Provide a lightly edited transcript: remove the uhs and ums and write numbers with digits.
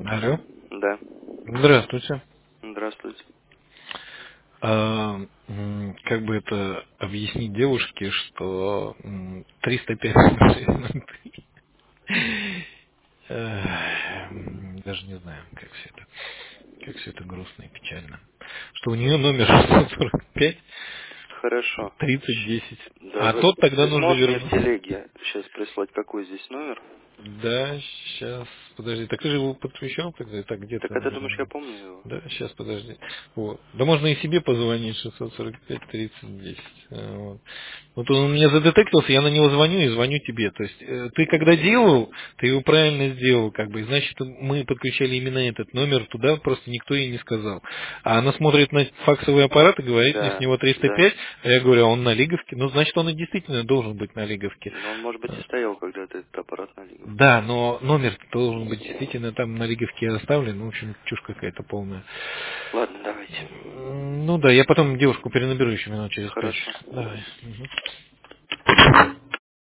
Алло. Да. Здравствуйте. Здравствуйте. Как бы это объяснить девушке, что 305 даже не знаю, как все это грустно и печально. Что у нее номер 645 Хорошо. 3010. Да, А тот тогда вы нужно сможете мне в вернуть. телеге сейчас прислать, какой здесь номер? Да, сейчас, подожди. Так ты же его подключал тогда? Так, где Так ты, а ты думаешь, я наверное? помню его? Да, сейчас, подожди. Вот. Да можно и себе позвонить, 645-30-10. Вот. Вот он у меня задетектился, я на него звоню и звоню тебе. То есть, ты когда делал, ты его правильно сделал, как бы, и значит, мы подключали именно этот номер туда, просто никто ей не сказал. А она смотрит на факсовый аппарат и говорит мне с Да, него да. 305, а я говорю, а он на Лиговке. Ну, значит, он и действительно должен быть на Лиговке. Но он, может быть, и стоял когда-то этот аппарат на Лиговке. Да, но номер должен быть действительно там на Лиговке оставлен. Ну, в общем, чушь какая-то полная. Ладно, давайте. Ну да, я потом девушку перенаберу еще минут через 5. Хорошо. Давай. Мгм.